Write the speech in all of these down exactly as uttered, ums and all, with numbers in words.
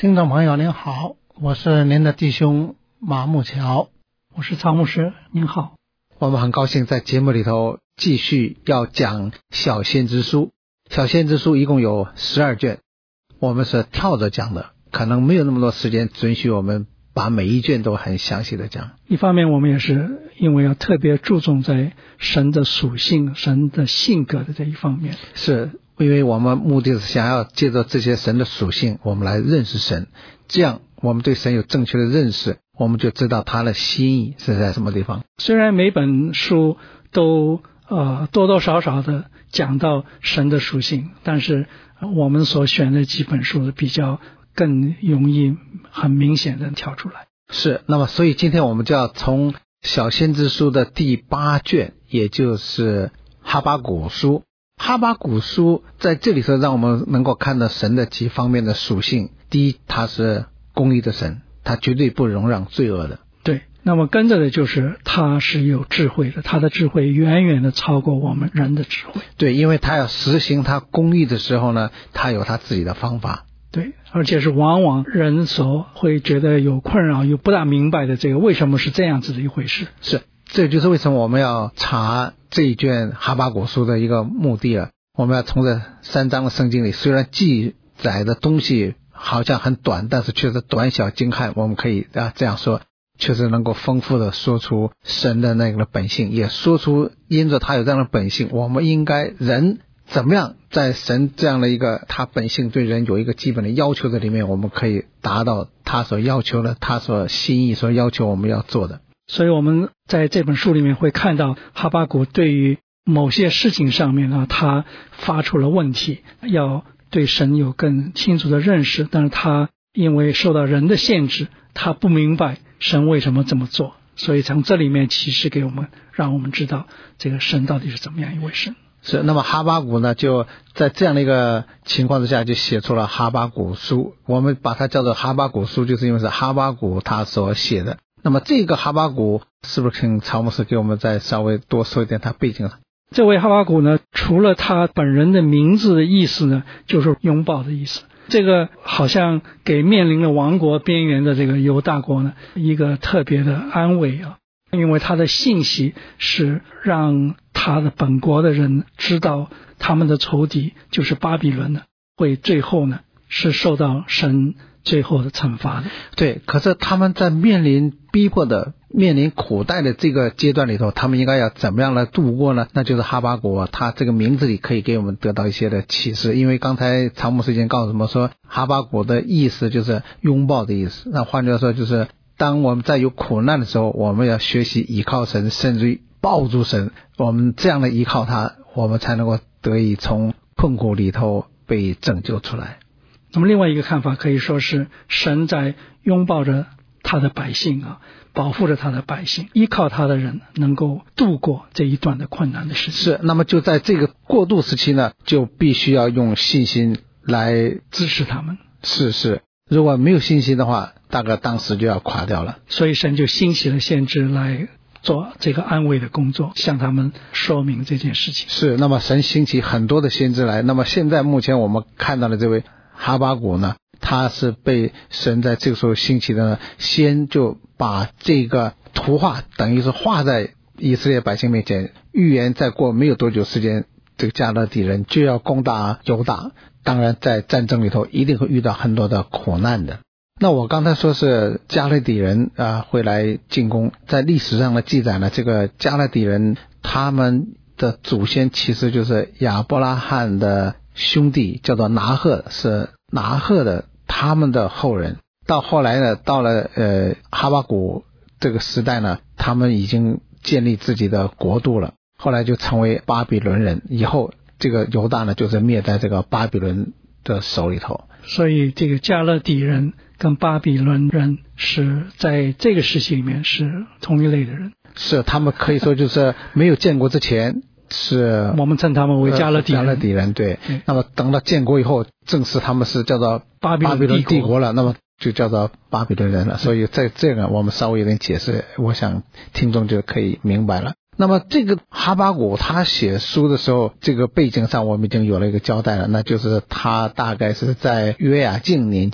听众朋友您好，我是您的弟兄马木桥。 我是曹牧师，您好。 我们很高兴在节目里头继续要讲小先知书。小先知书一共有十二卷，我们是跳着讲的，可能没有那么多时间准许我们把每一卷都很详细的讲。 一方面我们也是因为要特别注重在神的属性、神的性格的这一方面， 是因为我们目的是想要借着这些神的属性，我们来认识神，这样我们对神有正确的认识，我们就知道他的心意是在什么地方。 虽然每本书都呃多多少少的讲到神的属性，但是我们所选的几本书比较更容易很明显的跳出来。 是，那么所以今天我们就要从小先知书的第八卷，也就是哈巴谷书。哈巴谷书在这里头让我们能够看到神的几方面的属性。第一，他是公义的神，他绝对不容让罪恶的。 对，那么跟着的就是他是有智慧的，他的智慧远远的超过我们人的智慧。 对，因为他要实行他公义的时候呢，他有他自己的方法。 对，而且是往往人所会觉得有困扰又不大明白的，这个为什么是这样子的一回事。 是，这就是为什么我们要查这一卷哈巴谷书的一个目的了。我们要从这三章的圣经里，虽然记载的东西好像很短，但是却是短小精悍，我们可以啊这样说，确实能够丰富的说出神的那个本性，也说出因着他有这样的本性，我们应该人怎么样在神这样的一个他本性对人有一个基本的要求的里面，我们可以达到他所要求的，他所心意所要求我们要做的。 所以我们在这本书里面会看到哈巴谷对于某些事情上面呢，他发出了问题，要对神有更清楚的认识，但是他因为受到人的限制，他不明白神为什么这么做，所以从这里面启示给我们，让我们知道这个神到底是怎么样一位神。 是，那么哈巴谷呢，就在这样的一个情况之下，就写出了哈巴谷书。我们把它叫做哈巴谷书，就是因为是哈巴谷他所写的。那么这个哈巴谷是不是请曹牧师给我们再稍微多说一点他背景上？ 这位哈巴谷呢，除了他本人的名字的意思呢，就是拥抱的意思。这个好像给面临了亡国边缘的这个犹大国呢一个特别的安慰啊，因为他的信息是让他的本国的人知道他们的仇敌就是巴比伦呢，会最后呢是受到神最后的惩罚的。 对，可是他们在面临逼迫的面临苦待的这个阶段里头，他们应该要怎么样来度过呢？那就是哈巴谷啊，他这个名字里可以给我们得到一些的启示。因为刚才曹牧师已经告诉我们说，哈巴谷的意思就是拥抱的意思。那换句话说，就是当我们在有苦难的时候，我们要学习依靠神，甚至于抱住神，我们这样的依靠他，我们才能够得以从困苦里头被拯救出来。 那么另外一个看法可以说是神在拥抱着他的百姓啊，保护着他的百姓，依靠他的人能够度过这一段的困难的时期。 是，那么就在这个过渡时期呢，就必须要用信心来支持他们。 是是，如果没有信心的话，大概当时就要垮掉了。 所以神就兴起了先知来做这个安慰的工作，向他们说明这件事情。 是，那么神兴起很多的先知来，那么现在目前我们看到的这位哈巴谷呢，他是被神在这个时候兴起的呢，先就把这个图画等于是画在以色列百姓面前，预言再过没有多久时间，这个迦勒底人就要攻打犹大，当然在战争里头一定会遇到很多的苦难的。那我刚才说是迦勒底人啊会来进攻，在历史上的记载呢，这个迦勒底人他们的祖先其实就是亚伯拉罕的兄弟，叫做拿鹤，是拿鹤的他们的后人。到后来呢，到了呃哈巴谷这个时代呢，他们已经建立自己的国度了，后来就成为巴比伦人，以后这个犹大呢就是灭在这个巴比伦的手里头。 所以这个迦勒底人跟巴比伦人是在这个时期里面是同一类的人。 是，他们可以说就是没有建国之前是我们称他们为迦勒底人。 迦勒底人，对。那么等到建国以后，正式他们是叫做巴比伦帝国了，那么就叫做巴比伦人了。所以在这个我们稍微有点解释，我想听众就可以明白了。那么这个哈巴谷他写书的时候，这个背景上我们已经有了一个交代了，那就是他大概是在约雅敬年间，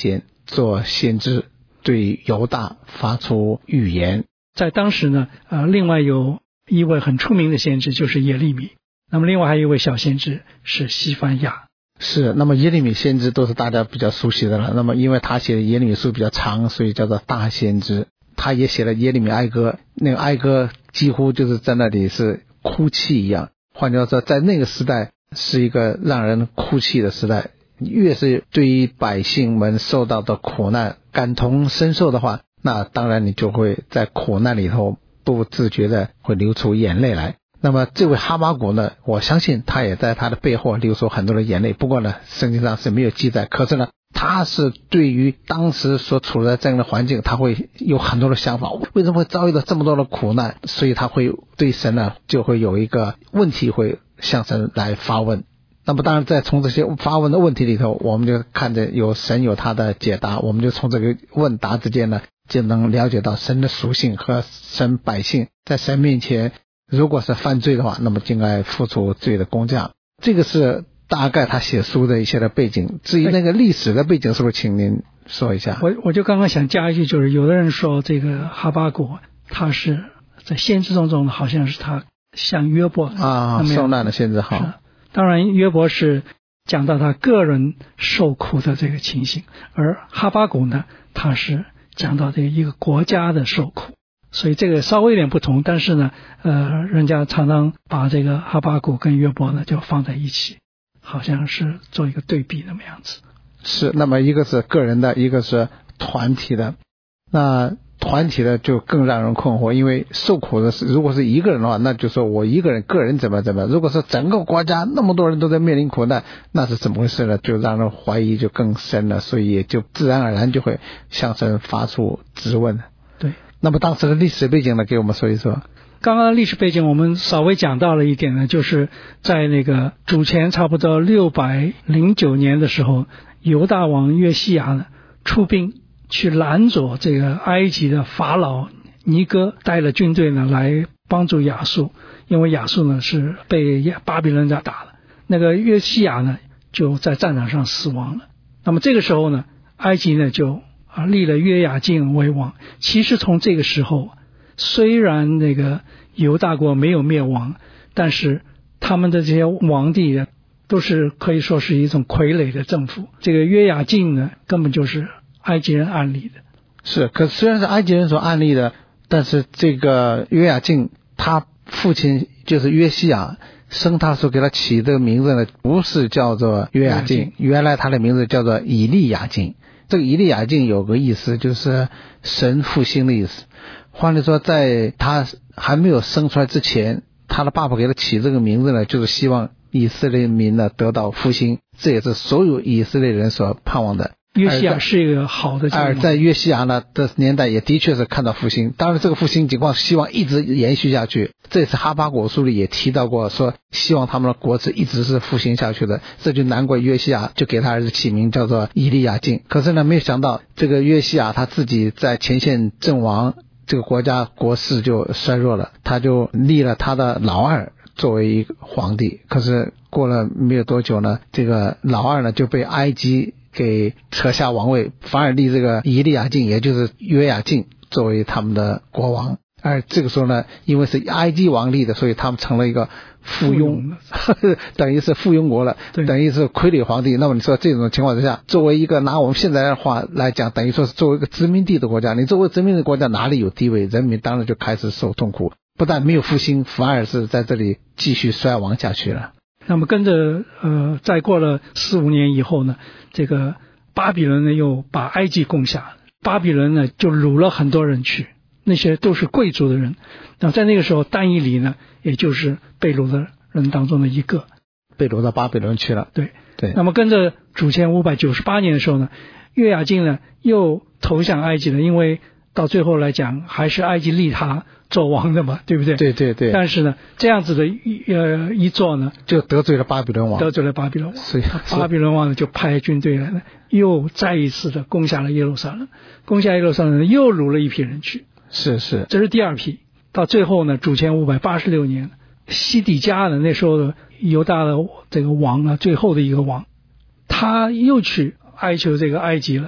做先知，对犹大发出预言。 在当时呢，呃，另外有一位很出名的先知就是耶利米，那么另外还有一位小先知是西番雅。 是，那么耶利米先知都是大家比较熟悉的了。那么因为他写的耶利米书比较长，所以叫做大先知。他也写了耶利米哀歌，那个哀歌几乎就是在那里是哭泣一样。换句话说，在那个时代是一个让人哭泣的时代。越是对于百姓们受到的苦难感同身受的话，那当然你就会在苦难里头不自觉的会流出眼泪来。那么这位哈巴谷呢，我相信他也在他的背后流出很多的眼泪，不过呢圣经上是没有记载。可是呢他是对于当时所处在这样的环境，他会有很多的想法，为什么会遭遇到这么多的苦难，所以他会对神呢就会有一个问题会向神来发问。那么当然在从这些发问的问题里头，我们就看着有神有他的解答，我们就从这个问答之间呢就能了解到神的属性和神百姓在神面前如果是犯罪的话，那么就应该付出罪的工价。这个是大概他写书的一些的背景。至于那个历史的背景，是不是请您说一下？ 我我就刚刚想加一句，就是有的人说这个哈巴谷他是在先知当中好像是他像约伯啊，受难的先知好。 当然约伯是讲到他个人受苦的这个情形，而哈巴谷呢他是讲到这个一个国家的受苦，所以这个稍微有点不同。但是呢呃，人家常常把这个哈巴谷跟约伯呢就放在一起，好像是做一个对比那么样子。 是，那么一个是个人的，一个是团体的。那团体的就更让人困惑，因为受苦的是如果是一个人的话，那就说我一个人个人怎么怎么，如果是整个国家那么多人都在面临苦难，那是怎么回事呢？就让人怀疑就更深了，所以也就自然而然就会向神发出质问。 对， 那么当时的历史背景呢，给我们说一说。 刚刚的历史背景我们稍微讲到了一点呢，就是在那个主前差不多六百零九年的时候，犹大王约西亚呢出兵去拦阻这个埃及的法老尼哥带了军队呢来帮助亚述，因为亚述呢是被巴比伦家打了，那个约西亚呢就在战场上死亡了。那么这个时候呢，埃及呢就啊立了约雅敬为王。其实从这个时候，虽然那个犹大国没有灭亡，但是他们的这些王帝都是可以说是一种傀儡的政府。这个约雅敬呢根本就是埃及人安立的。 是，可虽然是埃及人所安立的，但是这个约雅敬他父亲就是约西亚生他所给他起这个名字呢，不是叫做约雅敬，原来他的名字叫做以利亚敬。这个以利亚敬有个意思，就是神复兴的意思。换句话说，在他还没有生出来之前，他的爸爸给他起这个名字呢，就是希望以色列民呢得到复兴，这也是所有以色列人所盼望的。 约西亚是一个好的， 而在约西亚呢的年代也的确是看到复兴，当然这个复兴情况希望一直延续下去。这次哈巴谷书里也提到过，说希望他们的国是一直是复兴下去的，这就难怪约西亚就给他儿子起名叫做以利亚敬。可是呢，没有想到这个约西亚他自己在前线阵亡，这个国家国势就衰弱了，他就立了他的老二作为一个皇帝。可是过了没有多久呢，这个老二呢就被埃及给扯下王位，反而立这个以利亚敬，也就是约雅敬作为他们的国王。而这个时候呢，因为是埃及王立的，所以他们成了一个附庸，等于是附庸国了，等于是傀儡皇帝。那么你说这种情况之下，作为一个拿我们现在的话来讲，等于说是作为一个殖民地的国家，你作为殖民地国家哪里有地位，人民当然就开始受痛苦，不但没有复兴，反而是在这里继续衰亡下去了。 那么跟着呃，再过了四五年以后呢，这个巴比伦呢又把埃及攻下，巴比伦呢就掳了很多人去，那些都是贵族的人。那在那个时候，但以理呢，也就是被掳的人当中的一个， 被掳到巴比伦去了。 对对。 那么跟着主前五百九十八年的时候呢，约雅敬呢又投向埃及了，因为到最后来讲还是埃及立他做王的嘛，对不对？ 对对对。 但是呢，这样子的一呃一做呢， 就得罪了巴比伦王， 得罪了巴比伦王。 所以巴比伦王呢就派军队来呢，又再一次的攻下了耶路撒冷，攻下耶路撒冷又掳了一批人去。 是是， 这是第二批。到最后呢，主前五百八十六年，西底家呢那时候的犹大的这个王啊，最后的一个王，他又去哀求这个埃及了，把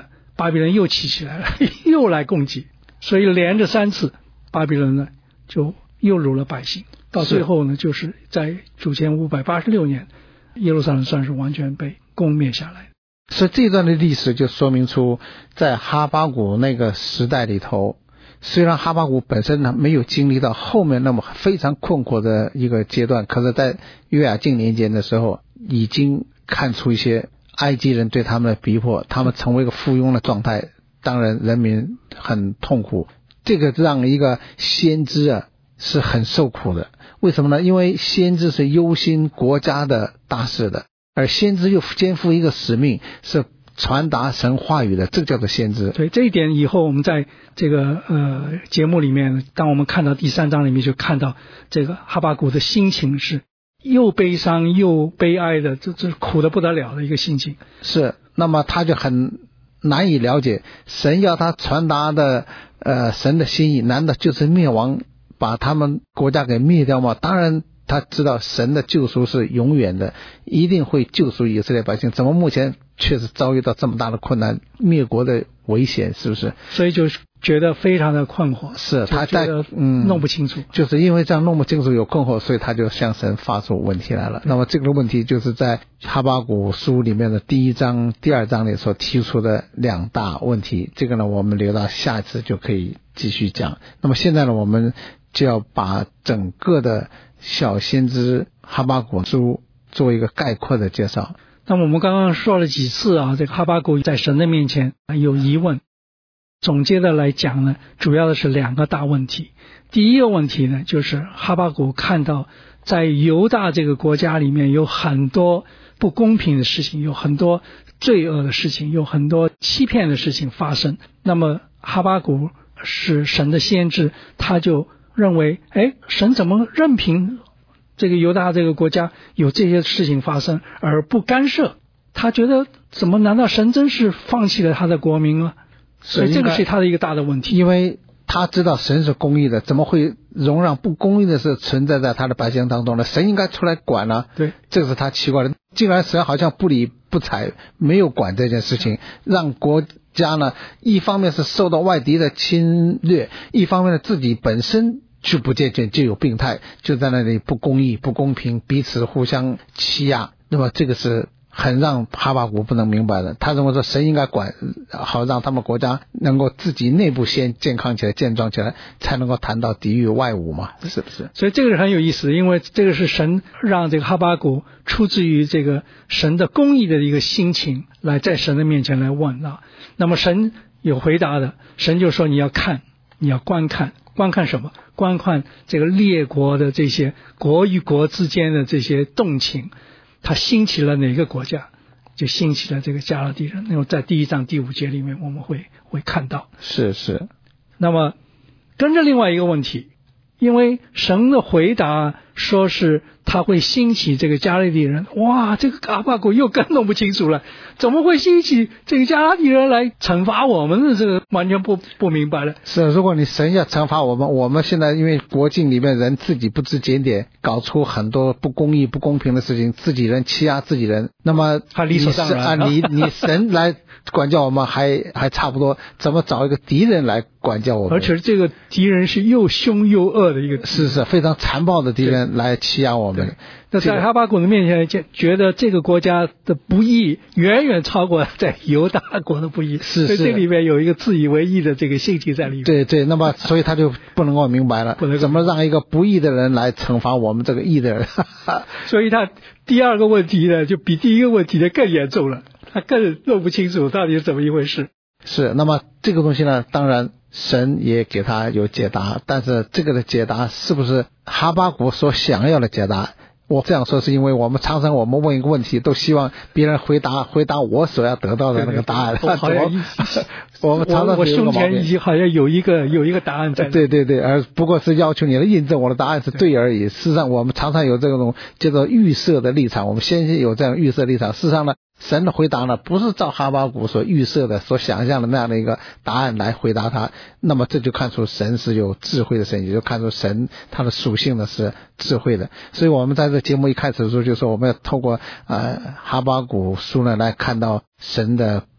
巴比伦又起起来了，又来攻击，所以连着三次巴比伦呢就诱辱了百姓，到最后呢就是在主前五百八十六年，耶路撒冷算是完全被攻灭下来。 所以这段的历史就说明出，在哈巴谷那个时代里头，虽然哈巴谷本身呢没有经历到后面那么非常困惑的一个阶段，可是在约雅敬年间的时候，已经看出一些埃及人对他们的逼迫，他们成为一个附庸的状态，当然人民很痛苦，这个让一个先知啊是很受苦的。为什么呢？因为先知是忧心国家的大事的，而先知又肩负一个使命，是传达神话语的，这个叫做先知。 对，这一点以后我们在这个呃节目里面，当我们看到第三章里面，就看到这个哈巴谷的心情是又悲伤又悲哀的，这这苦得不得了的一个心情。 是，那么他就很难以了解神要他传达的呃神的心意，难道就是灭亡，把他们国家给灭掉吗？当然他知道神的救赎是永远的，一定会救赎以色列百姓，怎么目前确实遭遇到这么大的困难，灭国的危险，是不是？ 所以就觉得非常的困惑， 是他在嗯弄不清楚、 嗯，就是因为这样弄不清楚有困惑，所以他就向神发出问题来了。那么这个问题就是在哈巴谷书里面的第一章、第二章里所提出的两大问题，这个呢我们留到下一次就可以继续讲。那么现在呢，我们就要把整个的小先知哈巴谷书做一个概括的介绍。 那么我们刚刚说了几次啊，这个哈巴谷在神的面前有疑问，总结的来讲呢，主要的是两个大问题。第一个问题呢，就是哈巴谷看到在犹大这个国家里面有很多不公平的事情，有很多罪恶的事情，有很多欺骗的事情发生。那么哈巴谷是神的先知，他就认为，哎，神怎么任凭这个犹大这个国家有这些事情发生而不干涉？他觉得怎么，难道神真是放弃了他的国民吗？所以这个是他的一个大的问题。 因为他知道神是公义的，怎么会容让不公义的事存在在他的百姓当中呢？神应该出来管呢、啊。 对， 这个是他奇怪的。竟然神好像不理不睬，没有管这件事情，让国家呢一方面是受到外敌的侵略，一方面呢自己本身就不健全，就有病态，就在那里不公义不公平，彼此互相欺压。那么这个是很让哈巴谷不能明白的。他认为说神应该管，好让他们国家能够自己内部先健康起来健壮起来，才能够谈到抵御外侮嘛，是不是？ 所以这个是很有意思的，因为这个是神让这个哈巴谷出自于这个神的公义的一个心情来在神的面前来问啊。那么神有回答的，神就说你要看，你要观看，观看什么？观看这个列国的这些国与国之间的这些动情，他兴起了哪个国家？就兴起了这个迦勒底人。那么在第一章第五节里面我们会会看到。 是是。 那么跟着另外一个问题，因为神的回答说是他会兴起这个迦勒底人，哇，这个哈巴谷又更弄不清楚了，怎么会兴起这个迦勒底人来惩罚我们呢？这个完全不不明白了。 是，如果你神要惩罚我们，我们现在因为国境里面人自己不知检点，搞出很多不公义不公平的事情，自己人欺压自己人，那么他理所当然啊，你你神来管教我们还还差不多，怎么找一个敌人来管教我们？ 而且这个敌人是又凶又恶的一个， 是是非常残暴的敌人来欺压我们。 那在哈巴谷的面前觉得这个国家的不义远远超过在犹大国的不义， 是是， 所以这里面有一个自以为义的这个性情在里面。 对对，那么所以他就不能够明白了，怎么让一个不义的人来惩罚我们这个义的人？ 所以他第二个问题呢，就比第一个问题呢更严重了，他更弄不清楚到底是怎么一回事。 是，那么这个东西呢，当然神也给他有解答，但是这个的解答是不是哈巴谷所想要的解答？我这样说是因为我们常常我们问一个问题，都希望别人回答回答我所要得到的那个答案。 我好像我们常常我胸前已经好像有一个有一个答案在。 对对对，而不过是要求你来印证我的答案是对而已。事实上，我们常常有这种叫做预设的立场，我们先有这样预设立场。事实上呢，神的回答呢，不是照哈巴谷所预设的、所想象的那样的一个答案来回答他。那么这就看出神是有智慧的神，也就看出神他的属性呢是智慧的。所以我们在这节目一开始的时候就说，我们要透过呃哈巴谷书呢来看到神的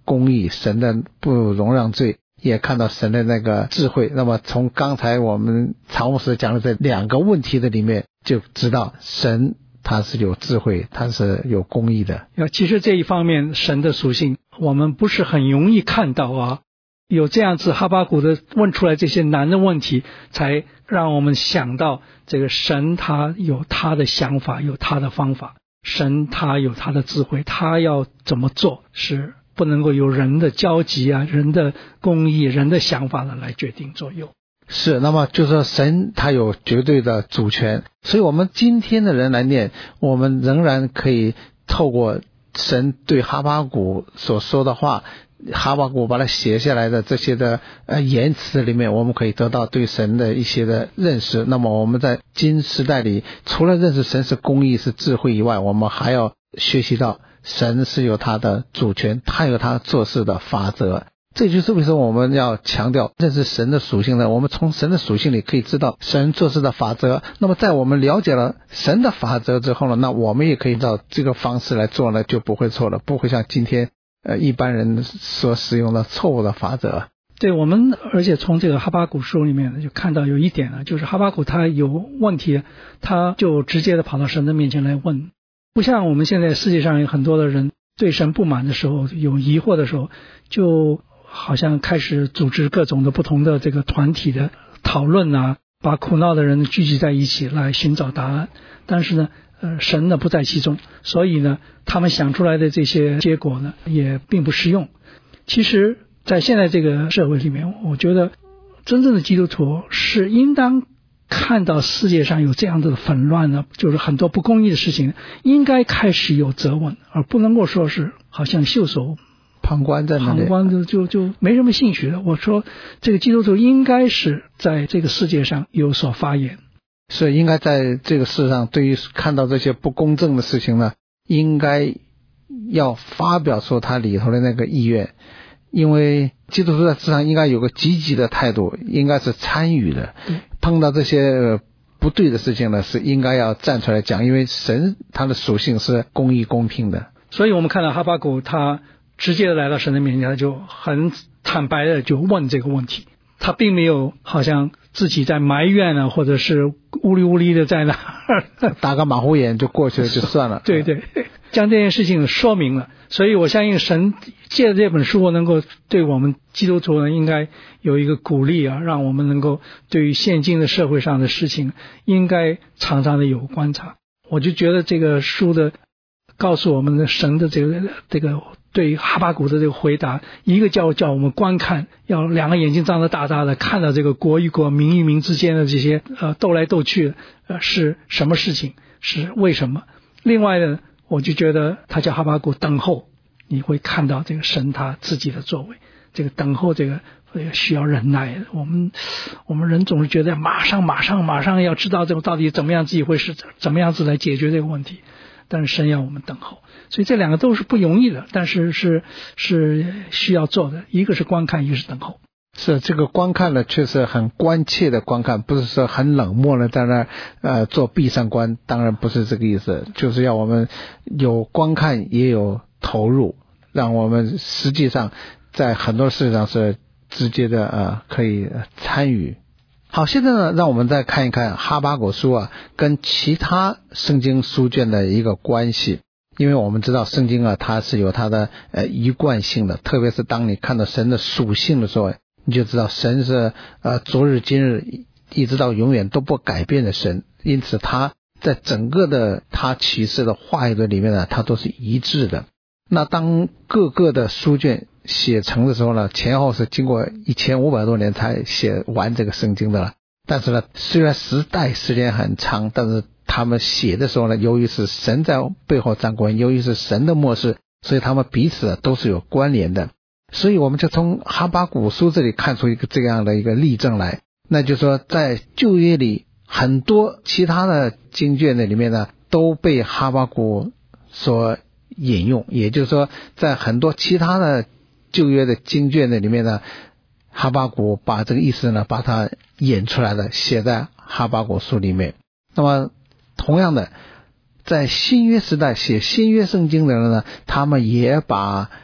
公义，神的不容让罪，也看到神的那个智慧。那么从刚才我们常牧师讲的这两个问题的里面，就知道神他是有智慧，他是有公义的。 其实这一方面神的属性我们不是很容易看到啊，有这样子哈巴谷的问出来这些难的问题，才让我们想到这个神他有他的想法，有他的方法，神他有他的智慧，他要怎么做是不能够由人的交集啊、人的公义、人的想法呢来决定左右。 是，那么就是说神他有绝对的主权，所以我们今天的人来念，我们仍然可以透过神对哈巴谷所说的话，哈巴谷把它写下来的这些的呃言辞里面，我们可以得到对神的一些的认识。那么我们在今时代里，除了认识神是公义是智慧以外，我们还要学习到神是有他的主权，他有他做事的法则。这就是为什么我们要强调认识神的属性呢？我们从神的属性里可以知道神做事的法则。那么在我们了解了神的法则之后呢，那我们也可以照这个方式来做呢，就不会错了，不会像今天呃一般人所使用的错误的法则。 对，我们而且从这个哈巴谷书里面就看到有一点呢，就是哈巴谷他有问题，他就直接的跑到神的面前来问。不像我们现在世界上有很多的人对神不满的时候，有疑惑的时候，就好像开始组织各种的不同的这个团体的讨论啊，把苦恼的人聚集在一起来寻找答案。但是呢呃，神呢不在其中，所以呢他们想出来的这些结果呢也并不适用。其实在现在这个社会里面，我觉得真正的基督徒是应当看到世界上有这样的纷乱呢，就是很多不公义的事情，应该开始有责问，而不能够说是好像袖手旁观在那里， 旁观就就就没什么兴趣的。我说这个基督徒应该是在这个世界上有所发言， 是应该在这个世上对于看到这些不公正的事情呢，应该要发表出他里头的那个意愿。因为基督徒在世上应该有个积极的态度，应该是参与的。碰到这些不对的事情呢，是应该要站出来讲，因为神他的属性是公义公平的。 所以我们看到哈巴谷他直接来到神的面前，他就很坦白的就问这个问题，他并没有好像自己在埋怨啊，或者是乌里乌里的在那打个马虎眼就过去了就算了。 对对，将这件事情说明了。所以我相信神借着这本书能够对我们基督徒呢应该有一个鼓励啊，让我们能够对于现今的社会上的事情应该常常的有观察。我就觉得这个书的告诉我们的神的这个这个对哈巴谷的这个回答，一个叫叫我们观看，要两个眼睛张得大大的看到这个国与国民与民之间的这些呃斗来斗去呃是什么事情，是为什么。另外呢我就觉得他叫哈巴谷等候，你会看到这个神他自己的作为，这个等候这个需要忍耐。我们我们人总是觉得马上马上马上要知道这个到底怎么样自己会是怎么样子来解决这个问题，但是神要我们等候。所以这两个都是不容易的，但是是是需要做的，一个是观看，一个是等候。 是这个观看呢，确实很关切的观看，不是说很冷漠的在那儿呃做闭上观，当然不是这个意思，就是要我们有观看也有投入，让我们实际上在很多事上是直接的呃可以参与。好，现在呢，让我们再看一看哈巴谷书啊跟其他圣经书卷的一个关系。因为我们知道圣经啊，它是有它的呃一贯性的，特别是当你看到神的属性的时候，你就知道神是呃昨日今日一直到永远都不改变的神，因此他在整个的他启示的话语的里面呢，它都是一致的。那当各个的书卷写成的时候呢，前后是经过一千五百多年才写完这个圣经的了。但是呢，虽然时代时间很长，但是他们写的时候呢，由于是神在背后掌管，由于是神的默示，所以他们彼此都是有关联的。所以我们就从哈巴谷书这里看出一个这样的一个例证来，那就是说在旧约里很多其他的经卷的里面呢，都被哈巴谷所引用，也就是说在很多其他的旧约的经卷的里面呢，哈巴谷把这个意思呢把它演出来了，写在哈巴谷书里面。那么同样的，在新约时代写新约圣经的人呢，他们也把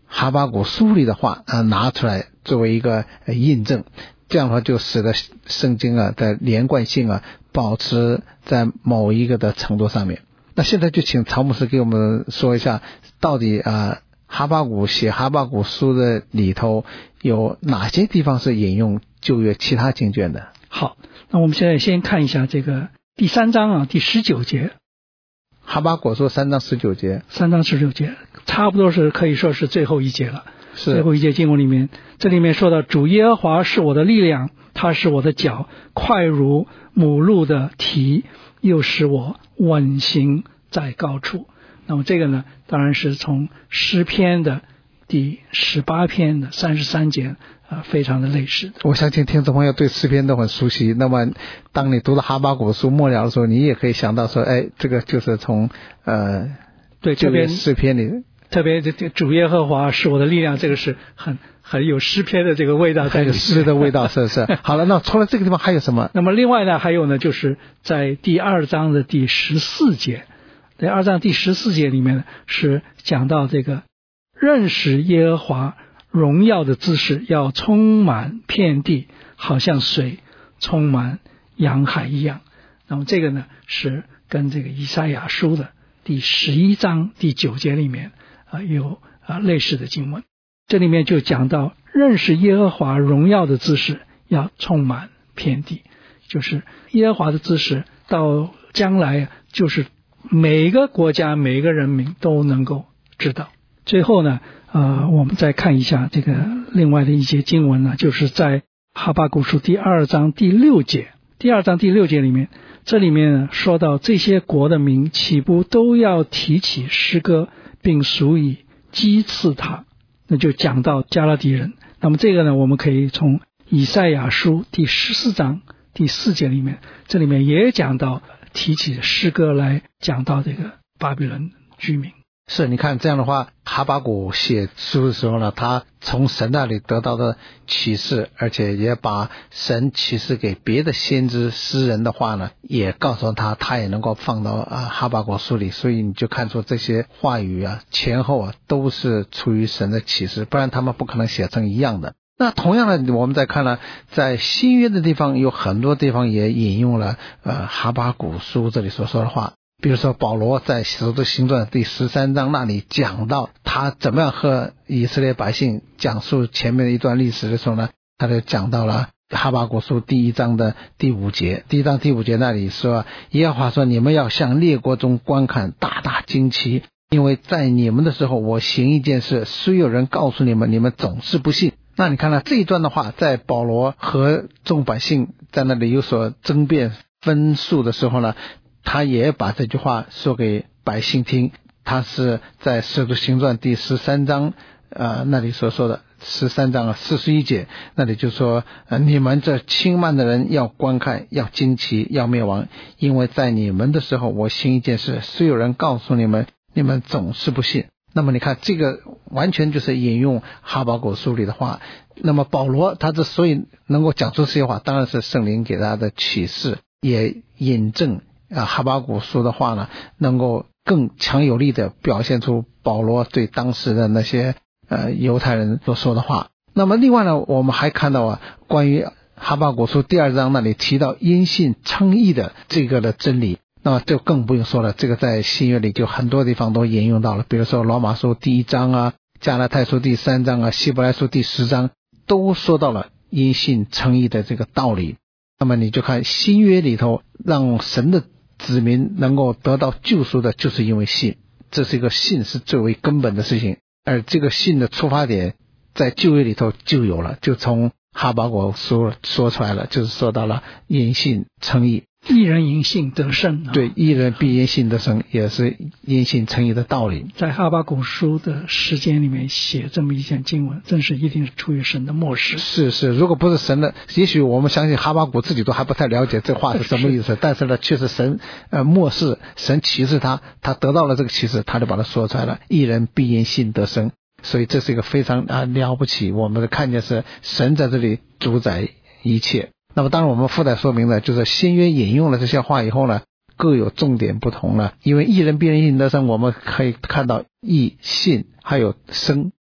哈巴谷书里的话啊拿出来作为一个印证，这样的话就使得圣经啊的连贯性啊保持在某一个的程度上面。那现在就请曹牧师给我们说一下，到底啊哈巴谷写哈巴谷书的里头有哪些地方是引用旧约其他经卷的？ 好，那我们现在先看一下这个第三章啊，第十九节。 哈巴谷书三章十九节， 三章十九节，差不多是可以说是最后一节了。 是最后一节经文里面，这里面说到主耶和华是我的力量，他是我的脚，快如母鹿的蹄，又使我稳行在高处。那么这个呢，当然是从诗篇的第十八篇的三十三节啊，非常的类似。 我相信听众朋友对诗篇都很熟悉，那么当你读到哈巴谷书末了的时候，你也可以想到说，哎，这个就是从呃对这边诗篇里， 特别这主耶和华是我的力量，这个是很很有诗篇的这个味道在里面， 诗的味道，是是。好了，那除了这个地方还有什么？ 那么另外呢，还有呢，就是在第二章的第十四节，第二章第十四节里面呢，是讲到这个认识耶和华荣耀的姿势要充满遍地，好像水充满洋海一样。那么这个呢，是跟这个以赛亚书的第十一章第九节里面啊有啊类似的经文。这里面就讲到认识耶和华荣耀的姿势要充满遍地，就是耶和华的姿势到将来就是每个国家每一个人民都能够知道。最后呢呃，我们再看一下这个另外的一些经文呢，就是在哈巴谷书第二章第六节，第二章第六节里面，这里面呢说到这些国的民岂不都要提起诗歌，并数以讥刺他，那就讲到加勒底人。那么这个呢，我们可以从以赛亚书第十四章第四节里面，这里面也讲到提起诗歌来讲到这个巴比伦居民。 是，你看这样的话，哈巴谷写书的时候呢，他从神那里得到的启示，而且也把神启示给别的先知诗人的话呢，也告诉他，他也能够放到啊哈巴谷书里。所以你就看出这些话语啊，前后啊都是出于神的启示，不然他们不可能写成一样的。那同样的，我们再看呢，在新约的地方有很多地方也引用了呃哈巴谷书这里所说的话。比如说保罗在使徒行传第十三章那里讲到他怎么样和以色列百姓讲述前面的一段历史的时候呢，他就讲到了哈巴谷书第一章的第五节，第一章第五节那里说，耶和华说，你们要向列国中观看，大大惊奇，因为在你们的时候我行一件事，虽有人告诉你们，你们总是不信。那你看了这一段的话，在保罗和众百姓在那里有所争辩分数的时候呢，他也把这句话说给百姓听。他是在使徒行传第十三章呃那里所说的十三章四十一节，那里就说呃你们这轻慢的人要观看，要惊奇，要灭亡，因为在你们的时候我行一件事，虽有人告诉你们，你们总是不信。那么你看，这个完全就是引用哈巴谷书里的话。那么保罗他之所以能够讲出这些话，当然是圣灵给他的启示，也引证啊哈巴谷书的话呢，能够更强有力的表现出保罗对当时的那些呃犹太人所说的话。那么另外呢，我们还看到啊，关于哈巴谷书第二章那里提到因信称义的这个的真理，那么就更不用说了，这个在新约里就很多地方都引用到了，比如说罗马书第一章啊，加拉太书第三章啊，希伯来书第十章都说到了因信称义的这个道理。那么你就看新约里头，让神的子民能够得到救赎的，就是因为信，这是一个信是最为根本的事情。而这个信的出发点在旧约里头就有了，就从哈巴谷书说出来了，就是说到了因信称义， 义人因信得生、啊、 对，义人必因信得生，也是因信称义的道理。 在哈巴谷书的时间里面写这么一件经文，真是一定是出于神的默示。 是是，如果不是神的，也许我们相信哈巴谷自己都还不太了解这话是什么意思，但是呢，却是神呃默示，神启示他，他得到了这个启示，他就把它说出来了，义人必因信得生。所以这是一个非常啊了不起，我们看见是神在这里主宰一切。那么当然我们附带说明了，就是新约引用了这些话以后呢，各有重点不同了。因为义人必因信得生，我们可以看到义信还有生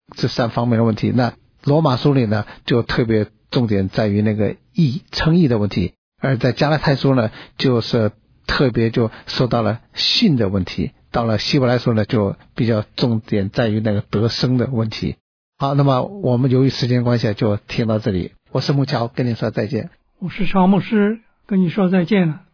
这三方面的问题。那罗马书里呢就特别重点在于那个义称义的问题，而在加拉太书呢就是特别就说到了信的问题，到了希伯来书呢就比较重点在于那个得生的问题。好，那么我们由于时间关系就听到这里，我是木桥，跟你说再见。 我是曹牧师，跟你说再见了。